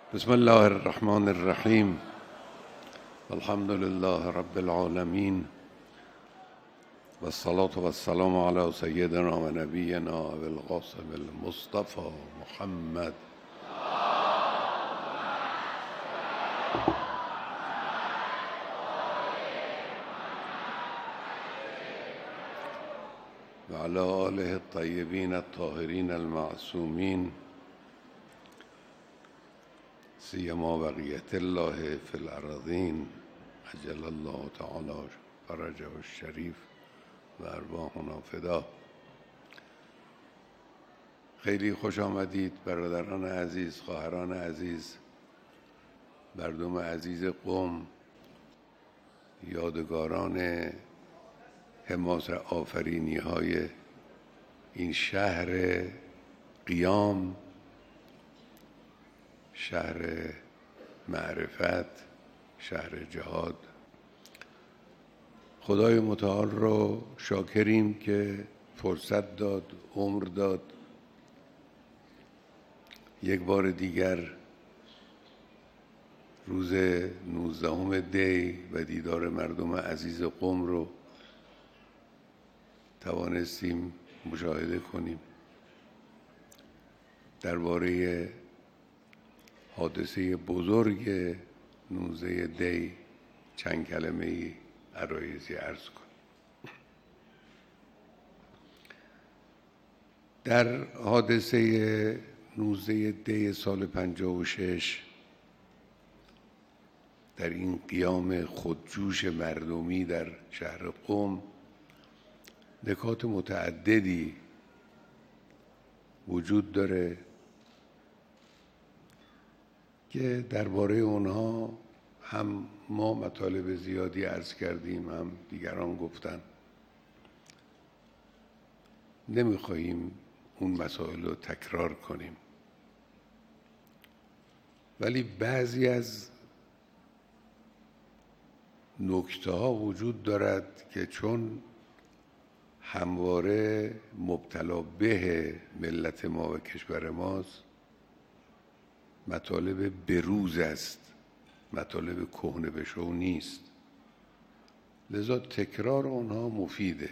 بسم الله الرحمن الرحیم. الحمد لله رب العالمین و الصلاة و السلام علی سیدنا و نبینا ابی القاسم المصطفى محمد و علی آله الطیبین الطاهرین المعصومین سیما بقیت الله فی الارضین عجل الله تعالی فرجه الشریف و ارواحنا فدا. خیلی خوش آمدید برادران عزیز، خواهران عزیز، مردم عزیز قم، یادگاران حماسه آفرینی های این شهر قیام، شهر معرفت، شهر جهاد. خدای متعال رو شاکریم که فرصت داد، عمر داد، یک بار دیگر روز 19 دی و دیدار مردم عزیز قم رو توانستیم مشاهده کنیم. درباره حادثه بزرگ 19 دی چند کلمه عرایضی عرض کنم. در حادثه 19 دی سال 56 در این قیام خودجوش مردمی در شهر قم نکات متعددی وجود داره که درباره اونها هم ما مطالب زیادی عرض کردیم، هم دیگران گفتن. نمیخواهیم اون مسائل رو تکرار کنیم، ولی بعضی از نکته ها وجود دارد که چون همواره مبتلا به ملت ما و کشور ماست، مطالب بروز است، مطالب کهنه بشو نیست، لذا تکرار اونها مفیده.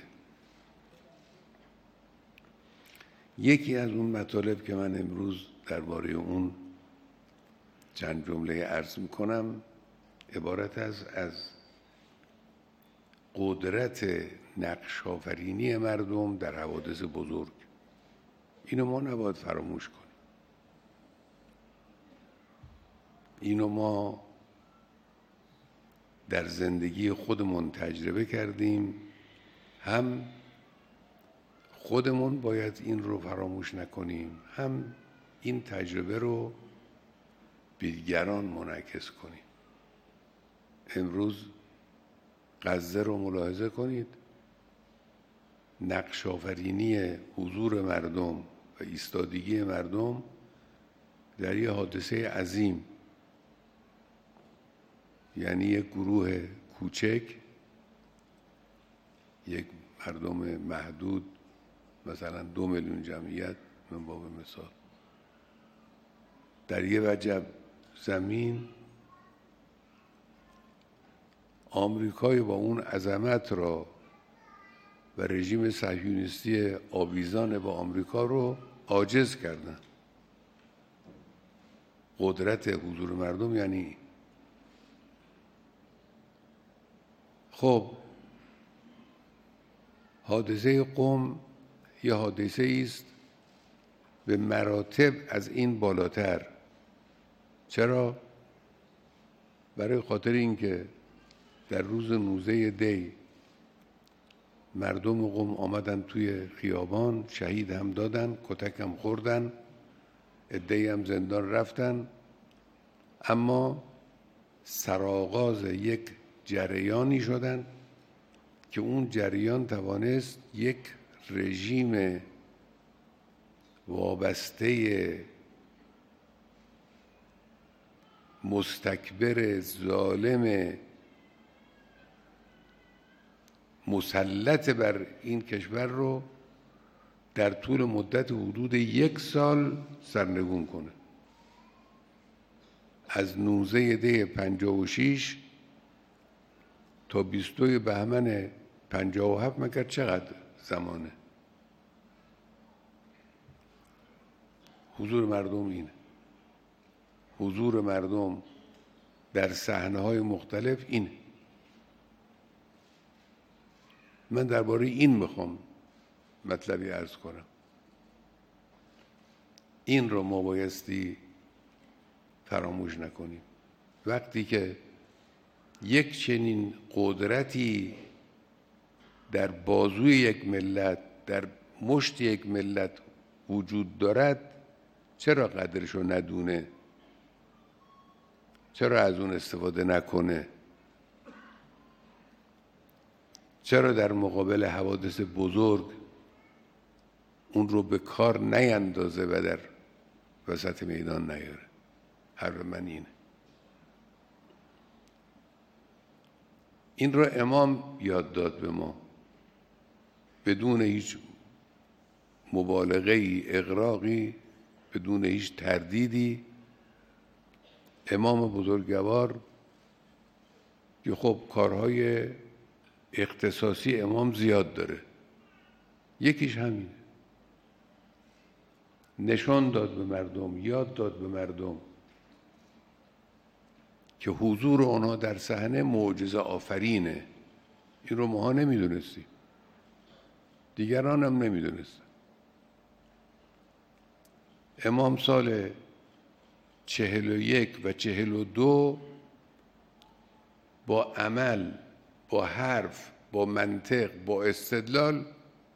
یکی از اون مطالب که من امروز درباره اون چند جمله عرض میکنم عبارت از قدرت نقش آفرینی مردم در حوادث بزرگ. اینو ما نباید فراموش کنیم. اینو ما در زندگی خودمون تجربه کردیم، هم خودمون باید این رو فراموش نکنیم، هم این تجربه رو به دیگران منعکس کنیم. امروز غزه رو ملاحظه کنید، نقش آفرینی حضور مردم و ایستادگی مردم در یه حادثه عظیم، یعنی یک گروه کوچک، یک مردم محدود، مثلا 2 میلیون جمعیت من باب مثال، در یه وجب زمین آمریکای با اون عظمت را و رژیم صهیونیستی آویزان با آمریکا رو عاجز کردن. قدرت حضور مردم یعنی خب حادثه قم یه حادثه است به مراتب از این بالاتر. چرا؟ برای خاطر اینکه در روز 19 دی مردم قم آمدن توی خیابان، شهید هم دادن، کتک هم خوردن، عده‌ای هم زندان رفتن، اما سرآغاز یک جریانی شدن که اون جریان توانست یک رژیم وابسته مستکبر ظالم مسلط بر این کشور رو در طول مدت حدود 1 سال سرنگون کنه. از 19 دی 56 تا 22 بهمن 57 مگر چقدر زمانه؟ حضور مردم اینه. حضور مردم در صحنه‌های مختلف اینه. من درباره این میخوام مطلبی عرض کنم. این رو ما بایستی فراموش نکنیم. وقتی که یک چنین قدرتی در بازوی یک ملت، در مشت یک ملت وجود دارد، چرا قدرشو ندونه؟ چرا از اون استفاده نکنه؟ چرا در مقابل حوادث بزرگ اون رو به کار نیندازه و در وسط میدان نیاره؟ حرف من اینه. این رو امام یاد داد به ما بدون هیچ مبالغه‌ای، اغراقی، بدون هیچ تردیدی. امام بزرگوار که خب کارهای اختصاصی امام زیاد داره، یکیش همینه. نشان داد به مردم، یاد داد به مردم که حضور آنها در صحنه معجزه آفرینه. این رو ماها نمیدونستیم، دیگران هم نمیدونستن. امام سال 41 و 42 با عمل، با حرف، با منطق، با استدلال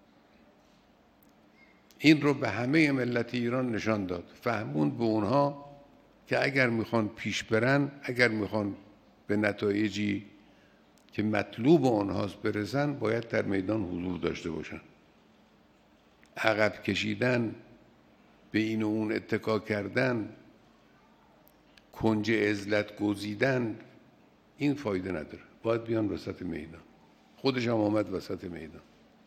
این رو به همه ملت ایران نشان داد. فهموند به اونها که اگر میخوان پیش برن، اگر میخوان به نتایجی که مطلوب اونهاست برسن، باید در میدان حضور داشته باشن. عقب کشیدن، به این و اون اتکا کردن، کنج عزلت گزیدن، این فایده نداره. باید بیان وسط میدان. خودش هم آمد وسط میدان.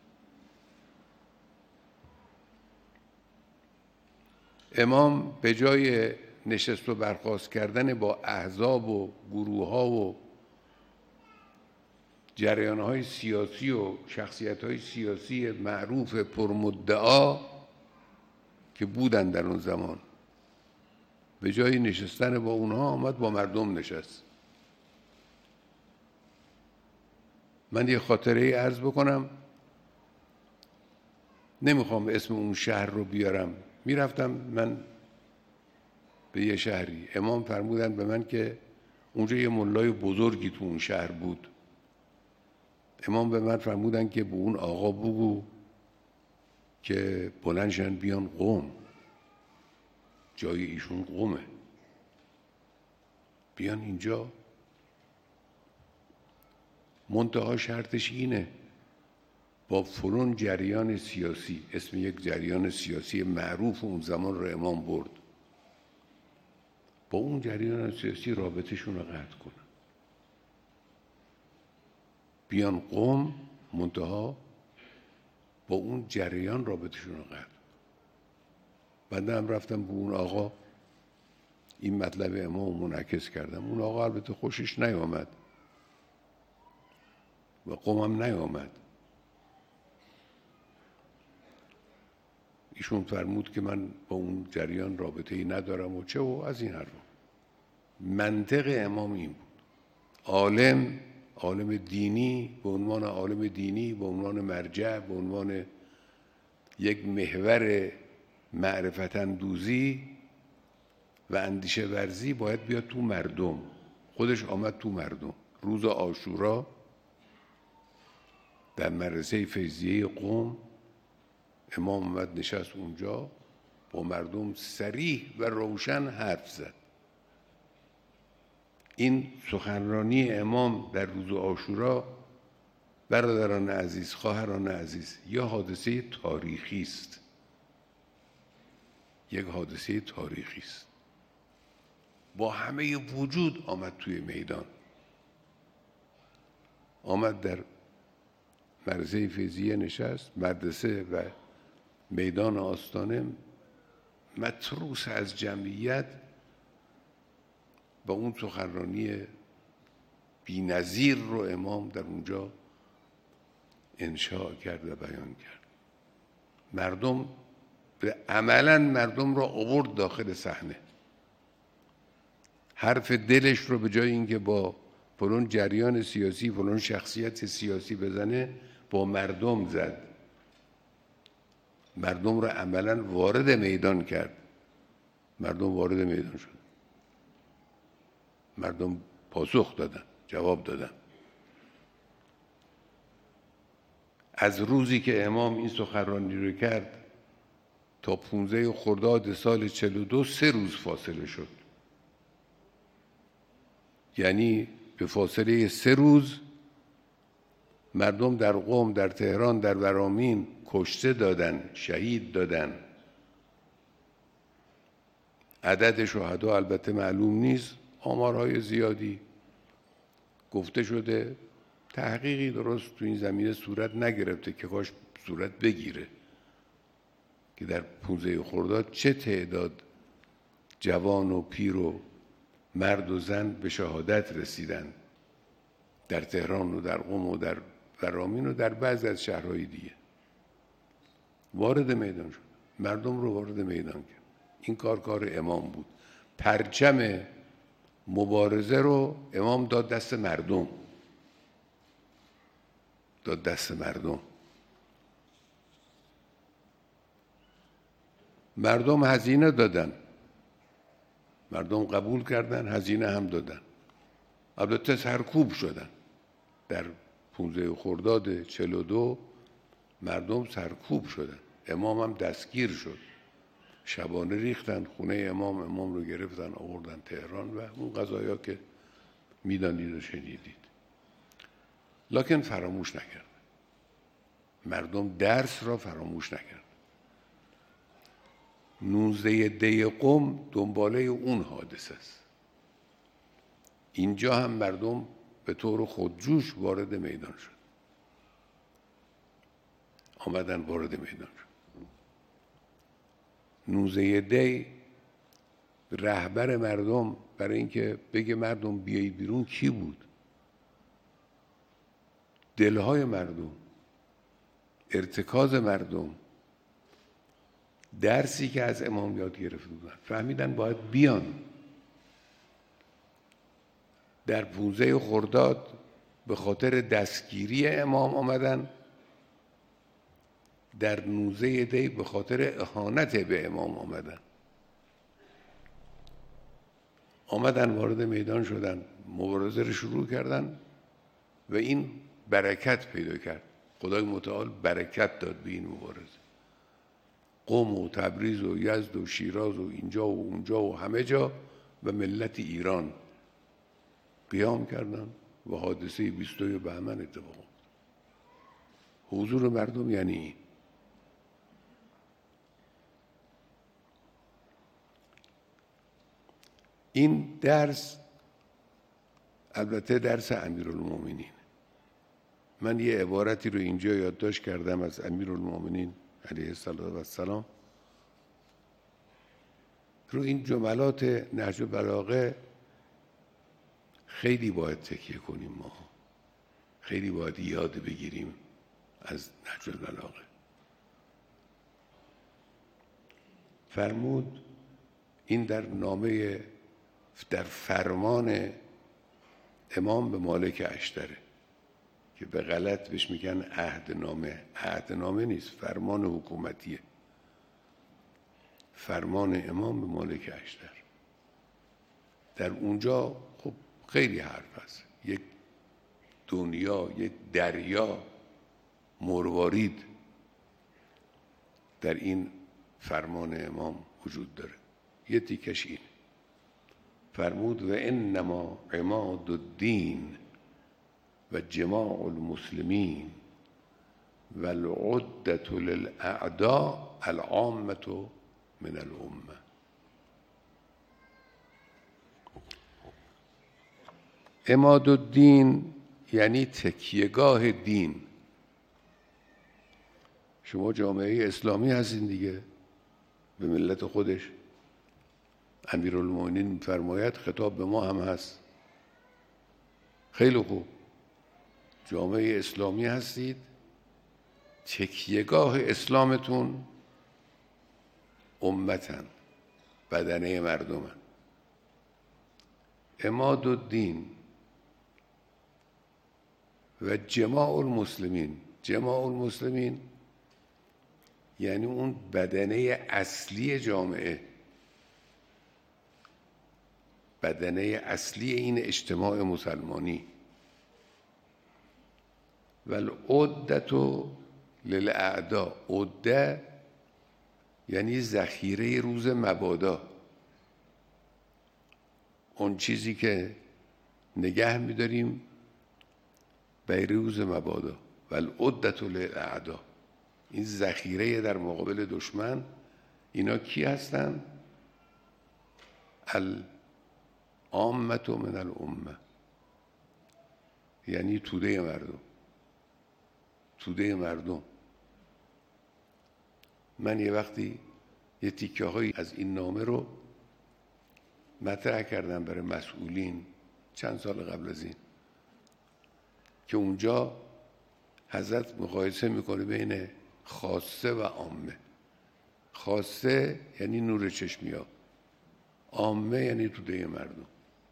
امام به جای نشست و برخاست کردن با احزاب و گروه ها و جریان های سیاسی و شخصیت های سیاسی معروف پرمدعا که بودن در اون زمان، به جای نشستن با اونها آمد با مردم نشست. من یه خاطره عرض بکنم، نمیخوام اسم اون شهر رو بیارم. میرفتم من به یه شهری، امام فرمودن به من که اونجا یه ملای بزرگی تو اون شهر بود. امام به من فرمودن که به اون آقا بگو که بلندشن بیان قم، جای ایشون قمه، بیان اینجا. منتها شرطش اینه با فلان جریان سیاسی، اسم یک جریان سیاسی معروف اون زمان رو امام برد، با اون جریان سیاسی رابطشون رو قطع کنن، بیان قم، منتها با اون جریان رابطشون رو قطع. بنده هم رفتم به اون آقا این مطلب امام منعکس کردم. اون آقا البته خوشش نیامد و قمم نیامد. ایشون فرمود که من با اون جریان رابطه‌ای ندارم و چه و از این حرفا. منطق امام این بود. عالم دینی به عنوان عالم دینی، به عنوان مرجع، به عنوان یک محور معرفت اندوزی و اندیشه ورزی باید بیاد تو مردم. خودش آمد تو مردم. روز عاشورا در مدرسه فیضیه قم امام آمد نشست اونجا، با مردم صریح و روشن حرف زد. این سخنرانی امام در روز عاشورا، برادران عزیز، خواهران عزیز، یا حادثه تاریخی است، یک حادثه تاریخی است. با همه وجود آمد توی میدان، آمد در مدرسه فیضیه نشست. مدرسه و میدان آستانه متروس از جمعیت، و اون سخنرانی بی‌نظیر رو امام در اونجا انشاء کرد و بیان کرد. مردم عملا مردم رو آورد داخل صحنه. حرف دلش رو به جای اینکه با فلان جریان سیاسی فلان شخصیت سیاسی بزنه، با مردم زد. مردم رو عملا وارد میدان کرد. مردم وارد میدان شد. مردم پاسخ دادن، جواب دادن. از روزی که امام این سخنرانی رو کرد تا 15 خرداد سال 42 3 روز فاصله شد. یعنی به فاصله 3 روز مردم در قم، در تهران، در ورامین کشته دادن، شهید دادن. عدد شهدا البته معلوم نیست، آمارهای زیادی گفته شده. تحقیقی درست تو این زمینه صورت نگرفته که کاش صورت بگیره که در 15 خرداد چه تعداد جوان و پیر و مرد و زن به شهادت رسیدن در تهران و در قم و در ورامین و در بعضی از شهرهای دیگه. وارد میدان شد، مردم رو وارد میدان کرد. این کار امام بود. پرچم مبارزه رو امام داد دست مردم، داد دست مردم. مردم هزینه دادن، مردم قبول کردن، هزینه هم دادن. البته سرکوب شدن. در 15 خرداد 42 مردم سرکوب شدن. امام هم دستگیر شد. شبانه ریختن خونه امام رو گرفتن آوردن تهران و اون قضایا که میدانید و شنیدید. لکن فراموش نکرد. مردم درس را فراموش نکرد. 19 دی قم دنباله اون حادثه است. اینجا هم مردم به طور خودجوش وارد میدان شد. آمدن وارد میدان شد. 19 دی رهبر مردم برای اینکه بگه مردم بیایید بیرون کی بود؟ دلهای مردم، ارتکاز مردم، درسی که از امام یاد گرفته بودن، فهمیدن باید بیان. در 15 خرداد به خاطر دستگیری امام آمدن، در 19 دی به خاطر اهانت به امام آمدن وارد میدان شدن، مبارزه رو شروع کردن و این برکت پیدا کرد. خدای متعال برکت داد به این مبارزه. قم و تبریز و یزد و شیراز و اینجا و اونجا و همه جا و ملت ایران قیام کردن و حادثه 22 بهمن اتفاق افتاد. حضور مردم یعنی این درس، البته درس امیرالمومنین. من یه عبارتی رو اینجا یادداشت کردم از امیرالمومنین علیه السلام. رو این جملات نهج البلاغه خیلی باید تکیه کنیم. ما خیلی باید یاد بگیریم از نهج البلاغه. فرمود این در فرمان امام به مالک اشتره که به غلط بهش میگن عهدنامه. عهدنامه نیست، فرمان حکومتیه. فرمان امام به مالک اشتر. در اونجا خب خیلی حرف هست. یک دنیا، یک دریا مروارید در این فرمان امام وجود داره. یه تیکش این فرمود و انما عماد الدین و جماع المسلمین و العدة للاعداء العامة من الامه. عماد الدین یعنی تکیهگاه دین. شما جامعه اسلامی هستین دیگه، به ملت خودش. امیرالمومنین می‌فرماید خطاب به ما هم هست. خیلی خوب، جامعه اسلامی هستید، تکیهگاه اسلامتون امتن، بدنه مردمن. عماد الدین و جماع المسلمین یعنی اون بدنه اصلی جامعه، بدنه اصلی این اجتماع مسلمانی. والعدة للاعداء، عده یعنی ذخیره روز مبادا، اون چیزی که نگه می‌داریم برای روز مبادا. والعدة للاعداء، این ذخیره در مقابل دشمن. اینا کی هستن؟ العامة من الامه، یعنی توده مردم. من یه وقتی یه تیکه هایی از این نامه رو مطرح کردم برای مسئولین چند سال قبل از این، که اونجا حضرت مقایسه میکنه بین خاصه و عامه. خاصه یعنی نور چشمیا، عامه یعنی توده مردم.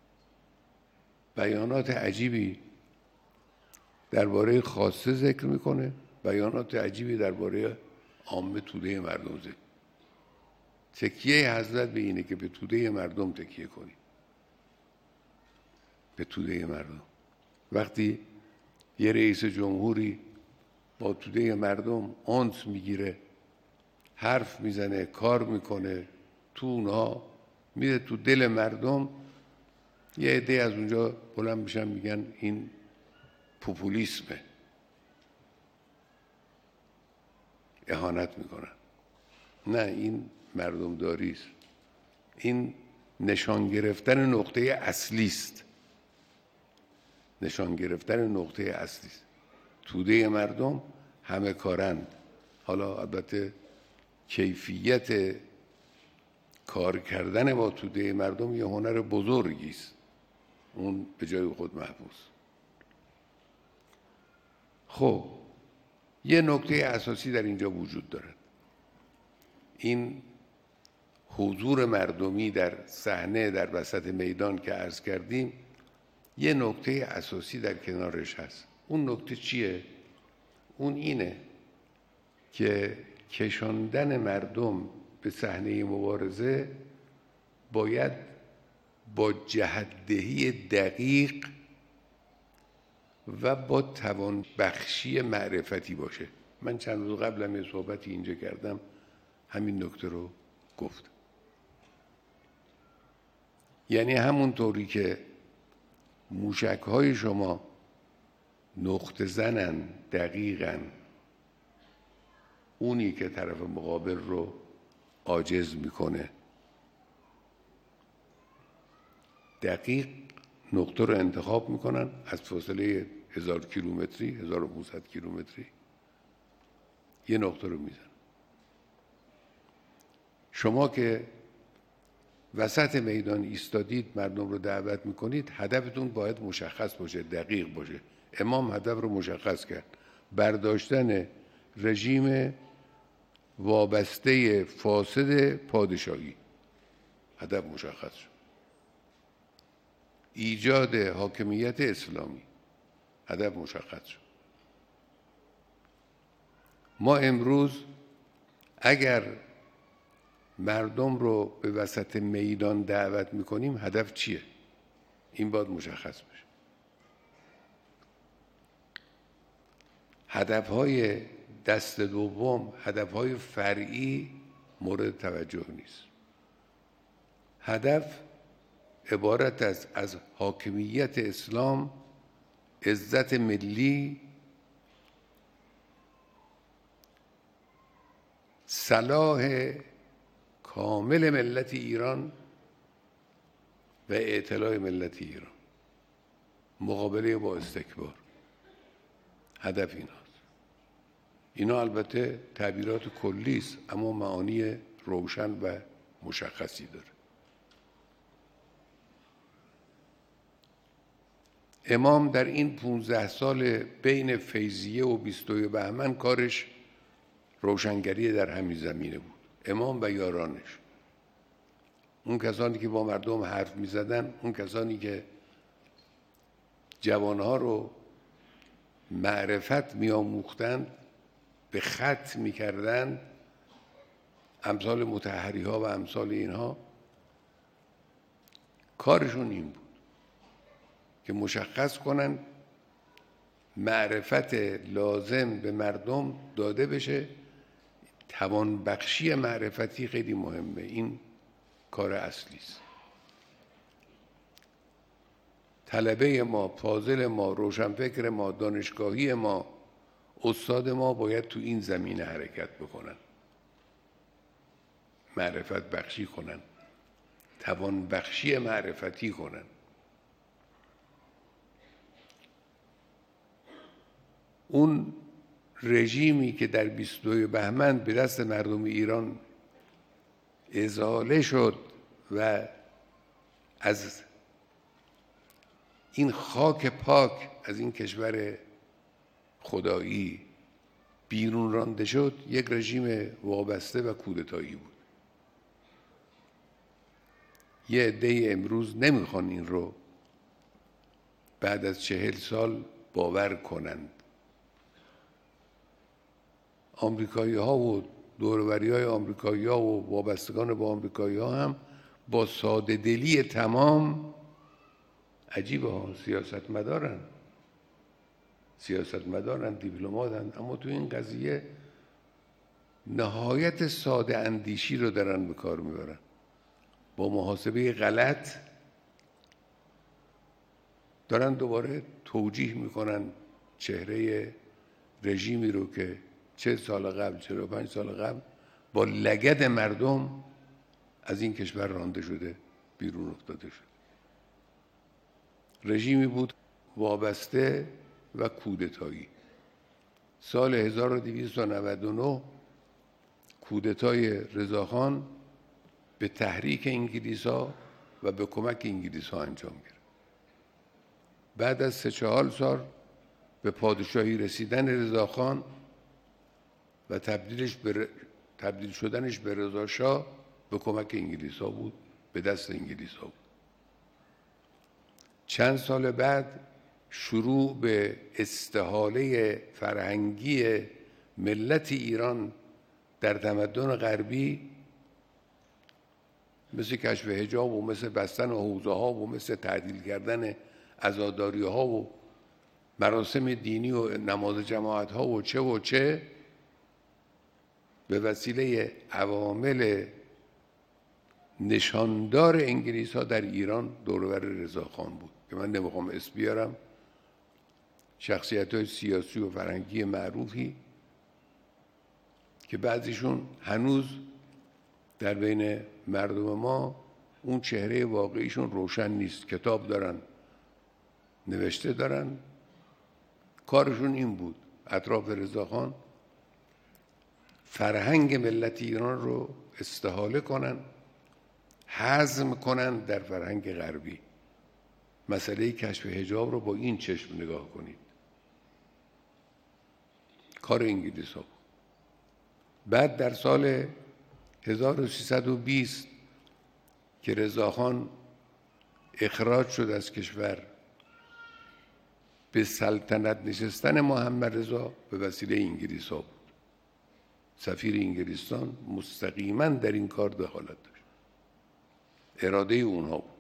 بیانات عجیبی درباره خاصه ذکر میکنه، بیانات عجیبی درباره عامه توده مردم ذکر. تکیه حضرت به اینه که به توده مردم تکیه کنی، به توده مردم. وقتی یه رئیس جمهوری با توده مردم انس میگیره، حرف میزنه، کار میکنه، تو اونها میره تو دل مردم، یه عده از اونجا بلند میشن میگن این پوپولیسمه، اهانت میکنن. نه، این مردم داری است. این نشان گرفتن نقطه اصلی است. نشان گرفتن نقطه اصلی است. توده مردم همه کارند. حالا البته کیفیت کار کردن با توده مردم یه هنر بزرگی است، اون به جای خود محفوظ. خب یه نکته اساسی در اینجا وجود دارد. این حضور مردمی در صحنه، در وسط میدان که عرض کردیم، یه نکته اساسی در کنارش هست. اون نکته چیه؟ اون اینه که کشاندن مردم به صحنه مبارزه باید با جهت‌دهی دقیق و با توانبخشی معرفتی باشه. من چند روز قبل یه صحبتی اینجا کردم، همین نکته رو گفتم. یعنی همونطوری که موشک‌های شما نقطه زنن دقیقاً اونی که طرف مقابل رو عاجز میکنه، دقیق نقطه رو انتخاب میکنن از فاصله 1000 کیلومتری، 1500 کیلومتری یه نقطه رو میزن. شما که وسط میدان ایستادید مردم رو دعوت میکنید، هدفتون باید مشخص باشه، دقیق باشه. امام هدف رو مشخص کرد: برداشتن رژیم وابسته فاسد پادشاهی. هدف مشخص شد. ایجاد حاکمیت اسلامی. هدف مشخص شد. ما امروز اگر مردم رو به وسط میدان دعوت میکنیم، هدف چیه؟ این باید مشخص بشه. هدفهای دست دوم، هدفهای فرعی مورد توجه نیست. هدف عبارت است از حاکمیت اسلام، عزت ملی، صلاح کامل ملت ایران و اعتلاء ملت ایران، مقابله با استکبار. هدف ایناست. اینا البته تعبیرات کلی است، اما معانی روشن و مشخصی داره. امام در این 15 سال بین فیضیه و 22 بهمن کارش روشنگری در همین زمینه بود. امام و یارانش، اون کسانی که با مردم حرف می زدن، اون کسانی که جوانها رو معرفت می آموختند، به خط می کردند، امثال مطهری ها و امثال اینها، کارشون این بود که مشخص کنن معرفت لازم به مردم داده بشه. توانبخشی معرفتی خیلی مهمه، این کار اصلی است. طلبه ما، فاضل ما، روشنفکر ما، دانشگاهی ما، استاد ما باید تو این زمینه حرکت بکنن، معرفت بخشی کنن، توانبخشی معرفتی کنن. اون رژیمی که در 22 بهمن به دست مردم ایران ازاله شد و از این خاک پاک، از این کشور خدایی بیرون رانده شد، یک رژیم وابسته و کودتایی بود. یه عده امروز نمیخوان این رو بعد از 40 سال باور کنند. آمریکایی ها و دوروری های آمریکایی ها و وابستگان با آمریکایی ها هم با ساده دلی تمام، عجیبه ها، سیاستمدارن، دیپلماتن، اما تو این قضیه نهایت ساده اندیشی رو دارن به کار میبرن. با محاسبه غلط دارن دوباره توجیه میکنن چهره رژیمی رو که 40 سال قبل، 45 سال قبل با لگد مردم از این کشور رانده شده، بیرون افتاده شده. رژیمی بود وابسته و کودتایی. سال 1299 کودتای رضاخان به تحریک انگلیس‌ها و به کمک انگلیس‌ها انجام گرفت. بعد از 3-4 سال به پادشاهی رسیدن رضاخان و تبدیل شدنش به رضاشاه به کمک انگلیس‌ها بود، به دست انگلیس‌ها بود. چند سال بعد شروع به استحاله فرهنگی ملت ایران در تمدن غربی، مثل کشف حجاب و مثل بستن حوزه ها و مثل تعدیل کردن عزاداری ها و مراسم دینی و نماز جماعت ها و چه به وسیله عوامل نشاندار انگلیس ها در ایران دورور رضاخان بود که من نمیخوام اسم بیارم. شخصیت های سیاسی و فرهنگی معروفی که بعضیشون هنوز در بین مردم ما اون چهره واقعیشون روشن نیست، کتاب دارن، نوشته دارن. کارشون این بود اطراف رضاخان فرهنگ ملت ایران رو استحاله کنن، هضم کنن در فرهنگ غربی. مسئله کشف حجاب رو با این چشم نگاه کنید، کار انگلیس ها بود. بعد در سال 1320 که رضاخان اخراج شد از کشور، به سلطنت نشستن محمد رضا به وسیله انگلیس ها بود. سفیر انگلستان مستقیما در این کار دخالت داشت، اراده اونها بود.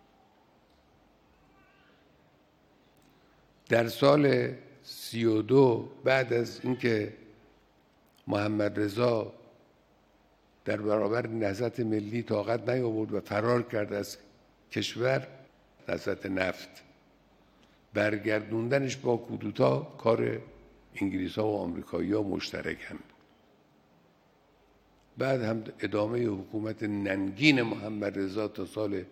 در سال 32 بعد از اینکه محمد رضا در برابر نهضت ملی طاقت نیاورد و فرار کرد از کشور، نهضت نفت، برگردوندنش با کودتا کار انگلیس ها و آمریکایی ها مشترکن. بعد هم ادامه حکومت ننگین محمد رضا تا سال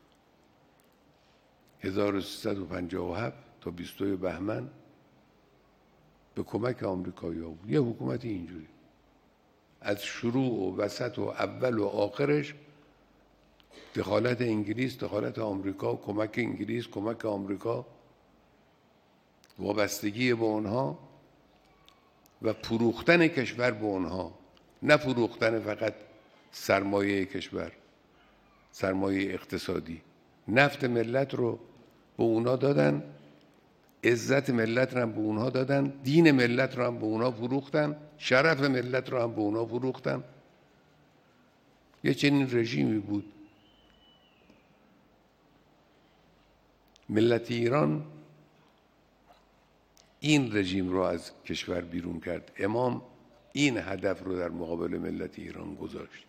1357 تا 22 بهمن به کمک آمریکایی ها بود. یه حکومت اینجوری از شروع و وسط و اول و آخرش دخالت انگلیس، دخالت آمریکا، کمک انگلیس، کمک آمریکا، وابستگی به اونها و فروختن کشور به اونها، نه فروختن فقط سرمایه کشور، سرمایه اقتصادی. نفت ملت رو به اونا دادن، عزت ملت رو هم به اونها دادن، دین ملت رو هم به اونها فروختن، شرف ملت رو هم به اونها فروختن. یه چنین رژیمی بود. ملت ایران این رژیم رو از کشور بیرون کرد. امام این هدف رو در مقابل ملت ایران گذاشت.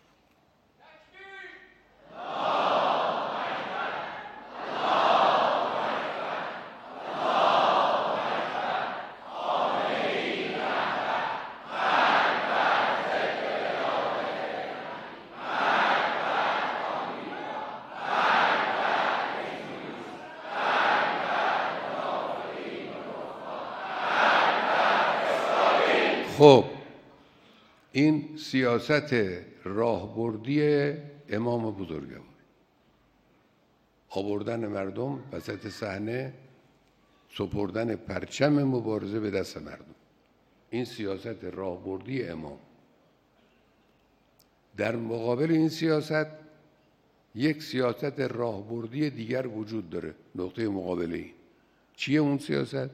خب این سیاست راهبردی امام بزرگوار، آوردن مردم وسط صحنه، سپردن پرچم مبارزه به دست مردم، این سیاست راهبردی امام. در مقابل این سیاست یک سیاست راهبردی دیگر وجود داره. نقطه مقابله این چیه؟ اون سیاست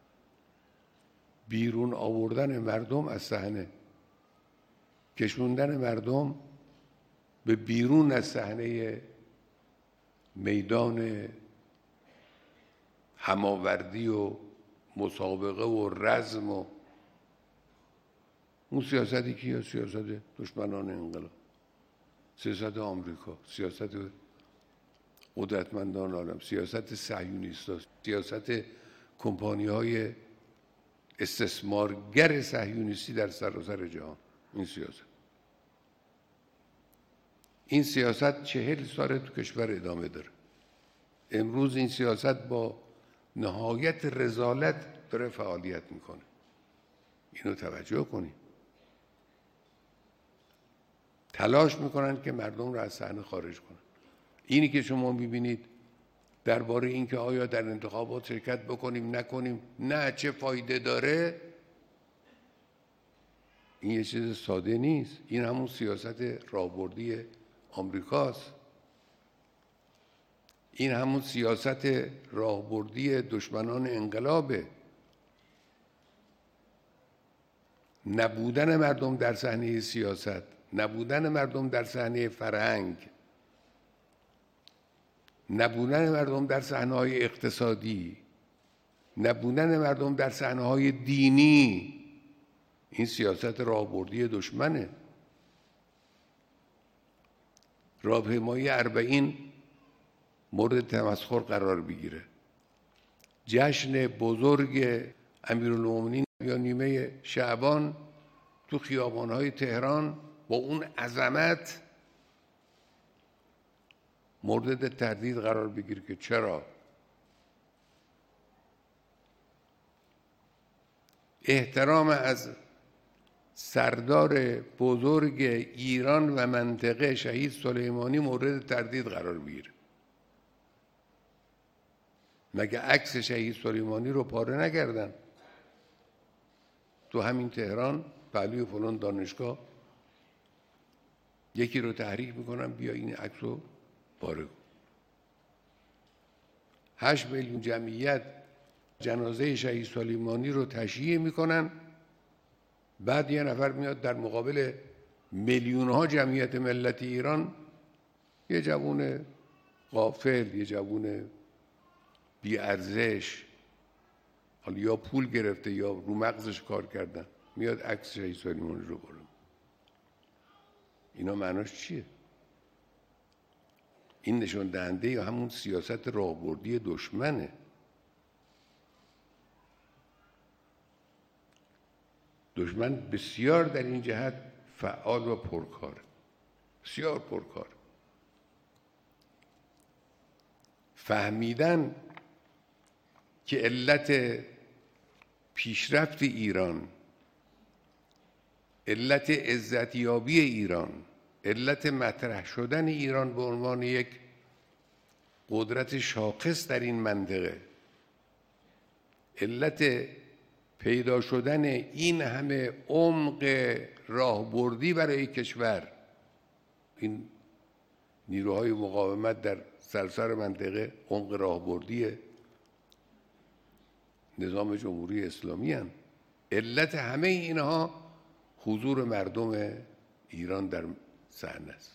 بیرون آوردن مردم از صحنه، کشوندن مردم به بیرون از صحنه میدان هماوردی و مسابقه و رزم و اون سیاستی که سیاست دشمنان انقلاب، سیاست آمریکا، سیاست قدرتمندان عالم، سیاست صهیونیست‌ها، سیاست کمپانی‌های استثمارگر صهیونیستی در سراسر جهان. این سیاست 40 سال تو کشور ادامه داره. امروز این سیاست با نهایت رذالت داره فعالیت میکنه. اینو توجه کنید. تلاش میکنن که مردم رو از صحنه خارج کنن. اینی که شما میبینید درباره اینکه آیا در انتخابات شرکت بکنیم نکنیم، نه چه فایده داره، این یه چیز ساده نیست. این همون سیاست راهبردی آمریکاست. این همون سیاست راهبردی دشمنان انقلابه. نبودن مردم در صحنه سیاست، نبودن مردم در صحنه فرهنگ، نبودن مردم در صحنه‌های اقتصادی، نبودن مردم در صحنه‌های دینی، این سیاست راهبردی دشمنه. راهپیمایی 40 مورد تمسخر قرار بگیره. جشن بزرگ امیرالمومنین یا نیمه شعبان تو خیابان‌های تهران با اون عظمت مورد تردید قرار بگیره که چرا؟ احترام از سردار بزرگ ایران و منطقه شهید سلیمانی مورد تردید قرار بگیره. مگه عکس شهید سلیمانی رو پاره نکردن؟ تو همین تهران پهلوی فلان دانشگاه یکی رو تحریک میکنن بیا این عکس رو پاره کن. 8 میلیون جمعیت جنازه شهید سلیمانی رو تشییع میکنن، بعد یه نفر میاد در مقابل میلیون‌ها جمعیت ملت ایران، یه جوون غافل، یه جوون بی ارزش، حالا یا پول گرفته یا رو مغزش کار کردن، میاد عکس شهید سلیمانی رو بالا. اینا معناش چیه؟ این نشون دهنده یا همون سیاست راهبردی دشمنه. دشمن بسیار در این جهت فعال و پرکار، بسیار پرکار. فهمیدن که علت پیشرفت ایران، علت عزتیابی ایران، علت مطرح شدن ایران به عنوان یک قدرت شاخص در این منطقه علت پیدا شدن این همه عمق راهبردی برای کشور، این نیروهای مقاومت در سراسر منطقه عمق راهبردی نظام جمهوری اسلامی هستند. علت همه اینها حضور مردم ایران در صحنه است.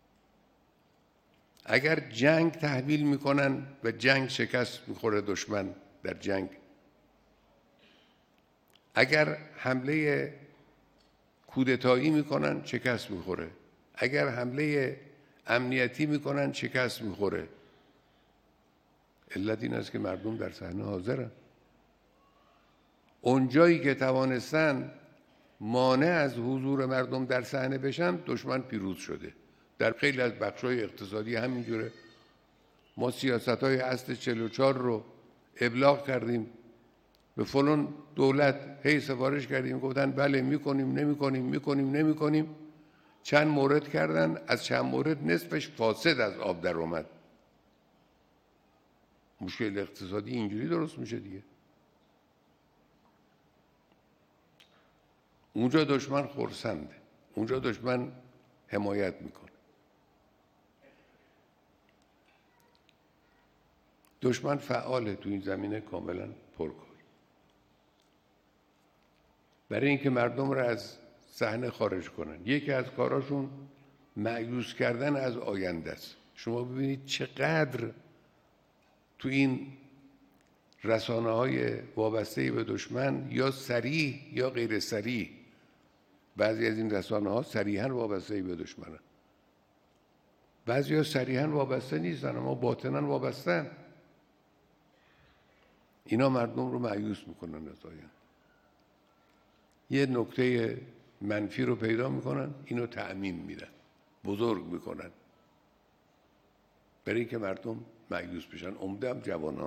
اگر جنگ تحویل میکنن و جنگ شکست میخوره دشمن در جنگ، اگر حمله کودتایی میکنن شکست میخوره، اگر حمله امنیتی میکنن شکست میخوره. علت این است که مردم در صحنه حاضرن. اونجایی که توانستن مانع از حضور مردم در صحنه بشن، دشمن پیروز شده. در خیلی از بخش‌های اقتصادی همینجوره. ما سیاست‌های اصل 44 رو ابلاغ کردیم به فلان دولت، هی سفارش کردیم، گفتن بله میکنیم نمیکنیم. چند مورد کردن، از چند مورد نصفش فاسد از آب در اومد. مشکل اقتصادی اینجوری درست میشه دیگه. اونجا دشمن خرسنده، اونجا دشمن حمایت میکنه. دشمن فعاله تو این زمینه، کاملا پرکار. برای اینکه مردم را از صحنه خارج کنن، یکی از کاراشون مایوس کردن از آینده است. شما ببینید چقدر تو این رسانه‌های وابسته به دشمن، یا صریح یا غیر صریح، بعضی از این رسانه‌ها صریحاً وابسته به دشمنن، بعضی‌ها صریحاً وابسته نیستن اما باطناً وابسته‌اند. اینا مردم رو مایوس میکنن از آینده. یه نکته منفی رو پیدا میکنن، اینو تعمیم میدن، بزرگ میکنن، برای اینکه مردم مایوس بشن. عمده هم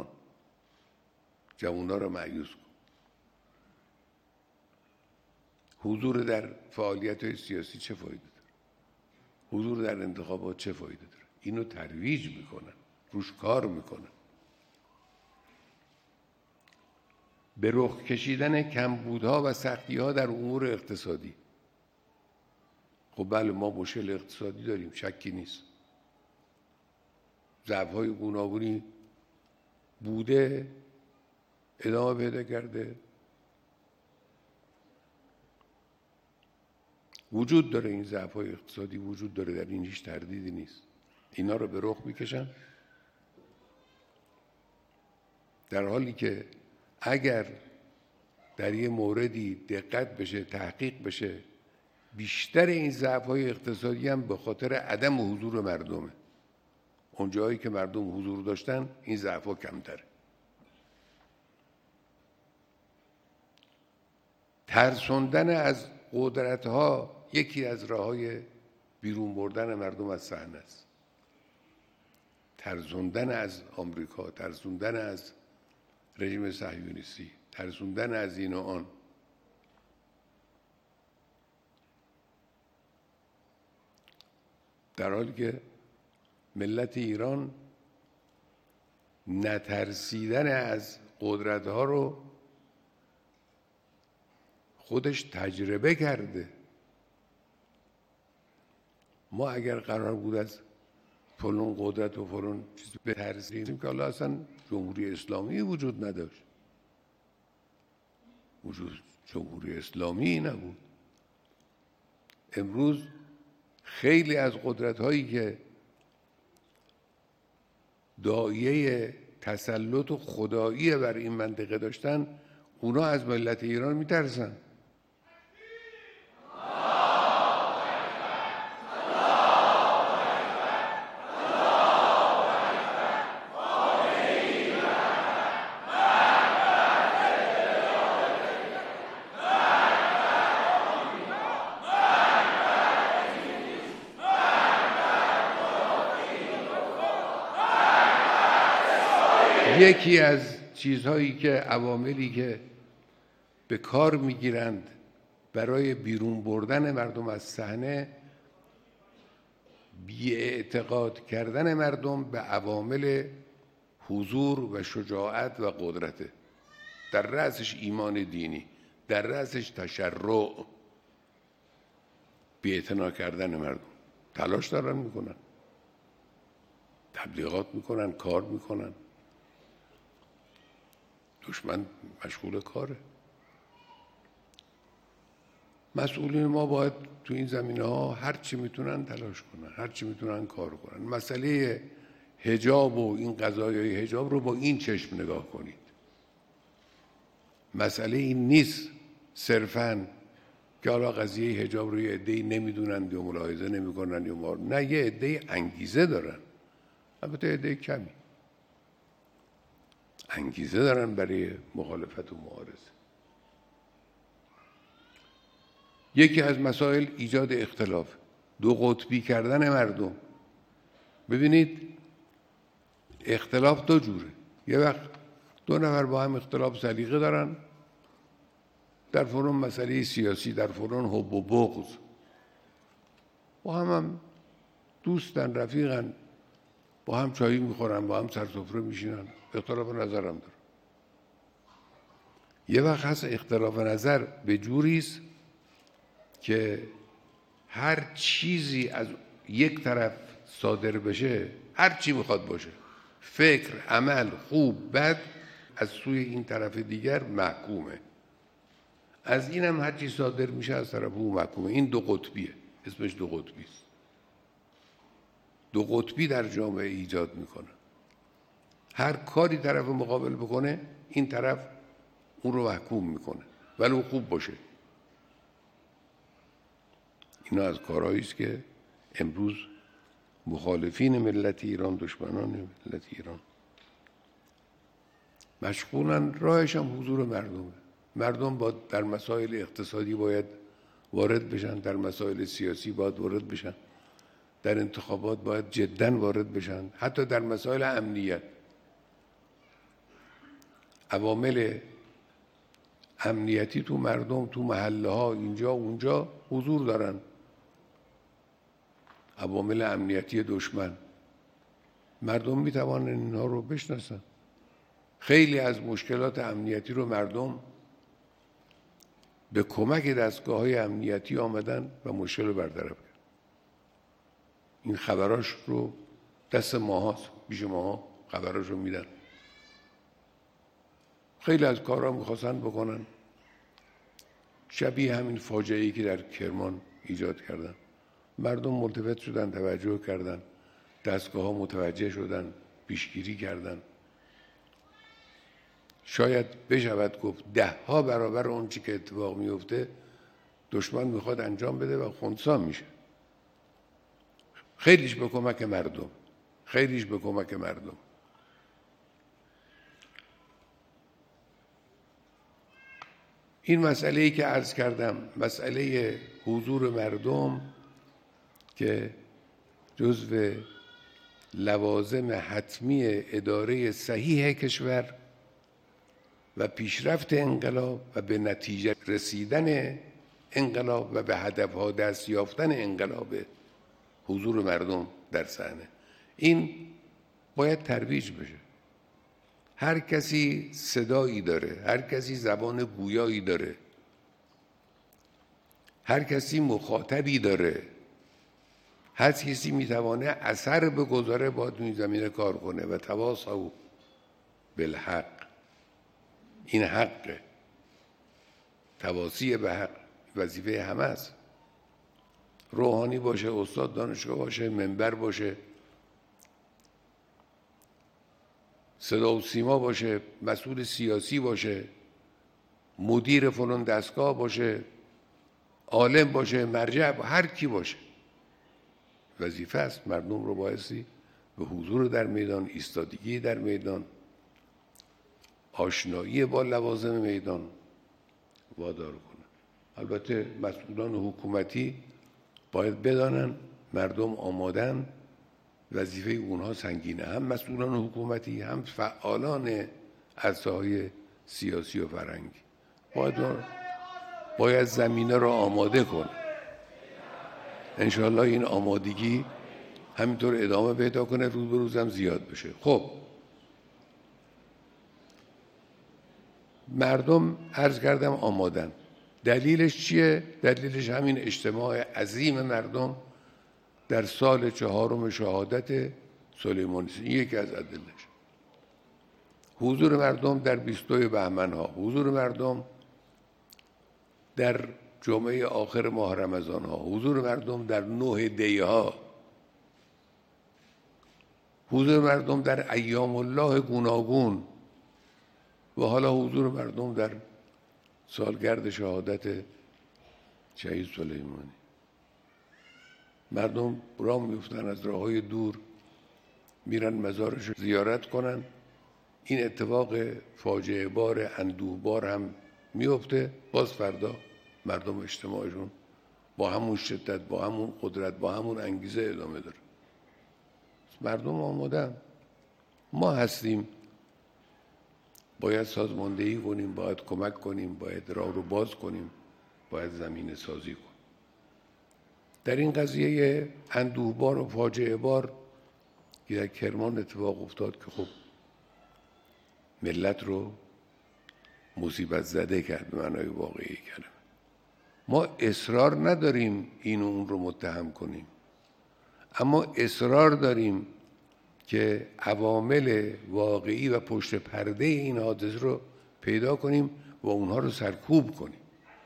جوانان رو مایوس کن. حضور در فعالیت‌های سیاسی چه فایده داره؟ حضور در انتخابات چه فایده داره؟ اینو ترویج میکنن، روش کار میکنن. به رخ کشیدن کمبودها و سختی‌ها در امور اقتصادی. خب بله، ما مشکل اقتصادی داریم، شکی نیست. ضعف‌های گوناگونی بوده، ادامه پیدا کرده، وجود داره. این ضعف‌های اقتصادی وجود داره، در این هیچ تردیدی نیست. اینا رو به رخ میکشن، در حالی که اگر در یه موردی دقت بشه، تحقیق بشه، بیشتر این ضعف‌های اقتصادی هم به خاطر عدم حضور مردمه. اونجایی که مردم حضور داشتن این ضعف‌ها کمتره. ترسوندن از قدرت‌ها یکی از راه‌های بیرون بردن مردم از صحنه است. ترسوندن از آمریکا، ترسوندن از رژیم صهیونیستی، ترسوندن از این و آن. در حالی که ملت ایران نترسیدن از قدرت‌ها رو خودش تجربه کرده. ما اگر قرار بود از فلان قدرت و فلان چیز بترسیم که حالا اصلا جمهوری اسلامی وجود نداشت، جمهوری اسلامی نبود. امروز خیلی از قدرت‌هایی که داعیه تسلط و خدایی بر این منطقه داشتن، اونا از ملت ایران میترسن. یکی از چیزهایی که عواملی که به کار میگیرند برای بیرون بردن مردم از صحنه، بی‌اعتقاد کردن مردم به عوامل حضور و شجاعت و قدرته. در رأسش ایمان دینی، در رأسش تشرع، بی‌اعتنا کردن مردم. تلاش دارن میکنن، تبلیغات میکنن، کار میکنن. دشمن مشغول کاره. مسئولین ما باید تو این زمینه‌ها هر چی میتونن تلاش کنن، هر چی میتونن کار کنن. مسئله حجاب و این قضایای حجاب رو با این چشم نگاه کنید. مسئله این نیست صرفاً که حالا قضیه حجاب رو یه عده‌ای نمیدونن یا ملاحظه نمیکنن یا نه، یه عده‌ای انگیزه دارن، البته عده کمی انگیزه دارن برای مخالفت و معارضه. یکی از مسائل ایجاد اختلاف، دو قطبی کردن مردم. ببینید اختلاف دو جوره. یه وقت دو نفر با هم اختلاف سلیقه دارن، در فلان مسئله سیاسی، در فلان حب و بغض، با هم دوستن، رفیقن، با هم چایی میخورن، با هم سر سفره میشینن، اختلاف نظر هم دارن. یه وقت هست اختلاف نظر به جوری است که هر چیزی از یک طرف صادر بشه، هر چی میخواد باشه، فکر، عمل، خوب، بد، از سوی این طرف دیگر محکومه. از این هم هر چی صادر میشه از طرف او محکومه. این دو قطبیه، اسمش دو قطبی است. دو قطبی در جامعه ایجاد میکنه. هر کاری طرف مقابل بکنه این طرف اون رو محکوم میکنه ولو خوب باشه. اینا از کارهایی است که امروز مخالفین ملت ایران، دشمنان ملت ایران مشغولن. راهش هم حضور مردمه. مردم با در مسائل اقتصادی باید وارد بشن، در مسائل سیاسی باید وارد بشن، در انتخابات باید جداً وارد بشن، حتی در مسائل امنیت. عوامل امنیتی تو مردم، تو محله ها، اینجا اونجا حضور دارن. عوامل امنیتی دشمن، مردم میتوانن اینها رو بشناسن. خیلی از مشکلات امنیتی رو مردم به کمک دستگاه‌های امنیتی آمدن و مشکل رو برطرف کردن. این خبراش رو دست ماهاست، پیش ماها خبراش رو میدن. خیلی از کارها میخواستن بکنن شبیه همین فاجعه‌ای که در کرمان ایجاد کردن. مردم ملتفت شدن، توجه کردن، دستگاه‌ها متوجه شدن، پیشگیری کردن. شاید بشود گفت 10 برابر اون چی که اتفاق میفته دشمن میخواد انجام بده و خنثی میشه. خیلیش به کمک مردم، خیلیش به کمک مردم. این مسئله‌ای که عرض کردم، مسئله حضور مردم که جزو لوازم حتمی اداره صحیح کشور و پیشرفت انقلاب و به نتیجه رسیدن انقلاب و به هدفها دست یافتن انقلاب، حضور مردم در صحنه، این باید ترویج بشه. هر کسی صدایی داره، هر کسی زبان گویایی داره، هر کسی مخاطبی داره، هر کسی میتوانه اثر بگذاره، باید این زمینه کار کنه. و تواصوا بالحق، این حقه، تواصی به حق وظیفه همه است. روحانی باشه، استاد دانشگاه باشه، منبر باشه، صدا و سیما باشه، مسئول سیاسی باشه، مدیر فلان دستگاه باشه، عالم باشه، مرجع، هر کی باشه، وظیفه است مردم رو بایستی به حضور در میدان، ایستادگی در میدان، آشنایی با لوازم میدان وادار کنه. البته مسئولان حکومتی باید بدانن مردم آمادن، وظیفه اونها سنگینه، هم مسئولان حکومتی هم فعالان عرصه‌های سیاسی و فرهنگی باید زمینه را آماده کنه. انشاءالله این آمادگی همینطور ادامه پیدا کنه، روز به روز هم زیاد بشه. خب مردم عرض کردم آمادن. دلیلش چیه؟ دلیلش همین اجتماع عظیم مردم در سال 4 شهادت سلیمانی است. این یکی از ادله‌اش. حضور مردم در 22 بهمن ها، حضور مردم در جمعه آخر ماه رمضان ها، حضور مردم در 9 دی ها، حضور مردم در ایام الله گوناگون و حالا حضور مردم در سالگرد شهادت شهید سلیمانی. مردم راه میفتن از راههای دور میرن مزارش رو زیارت کنن. این اتفاق فاجعه بار اندوه بار هم میفته. باز فردا مردم اجتماعشون با همون شدت، با همون قدرت، با همون انگیزه ادامه داره. مردم آمادن. ما هستیم باید سازماندهی کنیم، باید کمک کنیم، باید راه رو باز کنیم، باید زمینه سازی کنیم. در این قضیه اندوهبار و فاجعه بار که در کرمان اتفاق افتاد که خب ملت رو مصیبت زده کرد به معنای واقعی کلمه. ما اصرار نداریم این و اون رو متهم کنیم، اما اصرار داریم که عوامل واقعی و پشت پرده این حادثه رو پیدا کنیم و اونها رو سرکوب کنیم.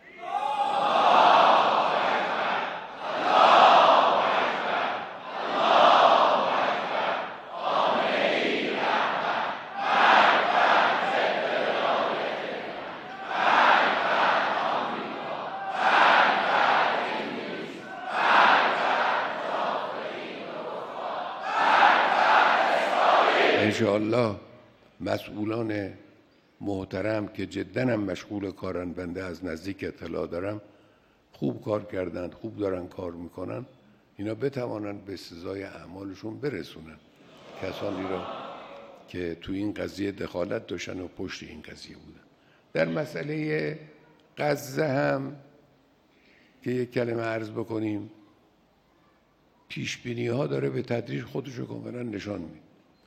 انشاءالله مسئولان محترم که جداً هم مشغول کارن، بنده از نزدیک اطلاع دارم، خوب کار کردند، خوب دارن کار میکنن، اینا بتوانند به سزای اعمالشون برسونن کسانی را که تو این قضیه دخالت داشتن و پشت این قضیه بودن. در مسئله غزه هم که یک کلمه عرض بکنیم، پیشبینی ها داره به تدریج خودشو کاملا نشان میده.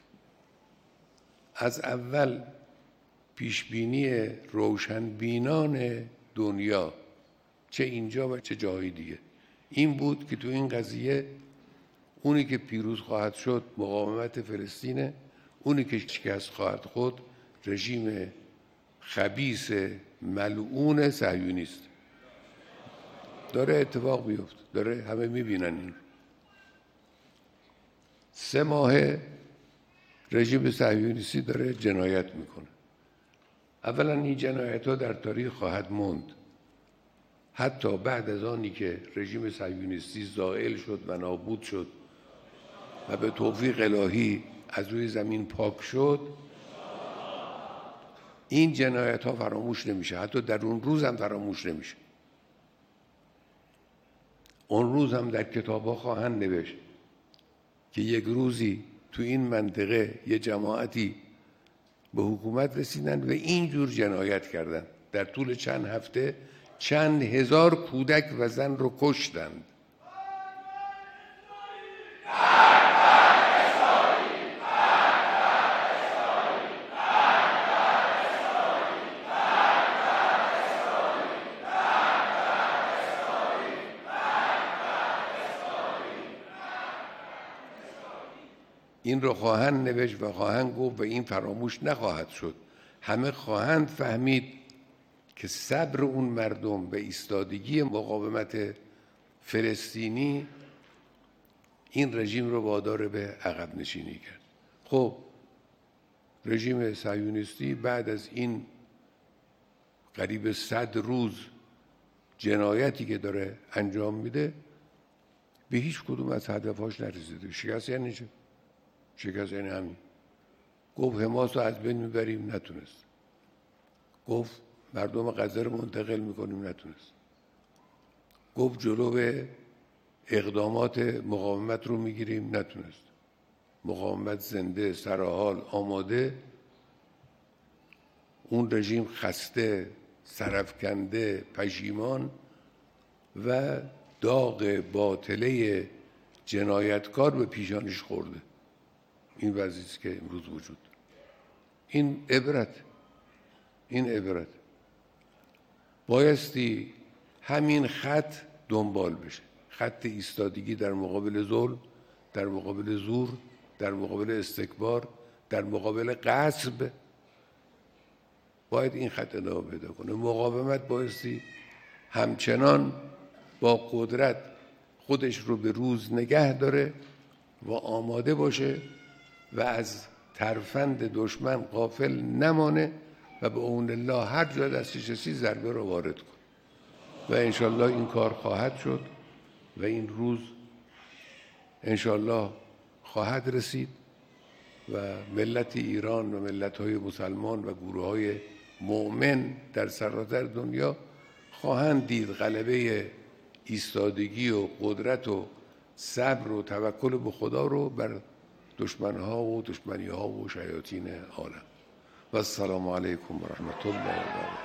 از اول پیشبینی روشنبینان دنیا چه اینجا و چه جای دیگه این بود که تو این قضیه اونی که پیروز خواهد شد مقاومت فلسطینه، اونی که شکست خواهد خورد رژیم خبیث ملعون صهیونیست. داره اتفاق میفته، داره همه میبینن این. 3 ماه رژیم صهیونیستی داره جنایت میکنه. اولا این جنایت ها در تاریخ خواهد موند حتی بعد از آنی که رژیم صهیونیستی زائل شد و نابود شد و به توفیق الهی از روی زمین پاک شد. این جنایت ها فراموش نمیشه، حتی در اون روز هم فراموش نمیشه. اون روز هم در کتاب ها خواهند نوشت که یک روزی تو این منطقه یه جماعتی به حکومت رسیدن و اینجور جنایت کردن. در طول چند هفته چند هزار کودک و زن رو کشتند. این رو خواهند نوشت و خواهند گفت و این فراموش نخواهد شد. همه خواهند فهمید که صبر اون مردم و ایستادگی مقاومت فلسطینی این رژیم رو وادار به عقب نشینی کرد. خب رژیم صهیونیستی بعد از این قریب 100 روز جنایتی که داره انجام میده به هیچ کدوم از هدفهاش نرسیده. شکست یعنی چه؟ شکست یعنی همین. گفت حماس رو از بین میبریم، نتونست. گفت مردم غزه رو منتقل میکنیم، نتونست. گفت جلو اقدامات مقاومت رو میگیریم، نتونست. مقاومت زنده، سرحال، آماده. اون رژیم خسته، سرفکنده، پشیمان و داغ باطله جنایتکار به پیشانش خورده. این وضعیتی که امروز وجود. این عبرت، این عبرت. بایستی همین خط دنبال بشه، خط ایستادگی در مقابل ظلم، در مقابل زور، در مقابل استکبار، در مقابل غصب. باید این خط ادامه پیدا کنه. مقاومت بایستی همچنان با قدرت خودش رو به روز نگه داره و آماده باشه و از ترفند دشمن غافل نمانه و به اون الله هر جا دستش رسید ضربه رو وارد کن و انشالله این کار خواهد شد و این روز انشالله خواهد رسید و ملت ایران و ملت‌های مسلمان و گروه‌های مؤمن در سراسر دنیا خواهند دید غلبه ایستادگی و قدرت و صبر و توکل به خدا رو بر دشمنها و دشمنی‌ها و شیاطین عالم. و السلام علیکم و رحمت الله و برکاته.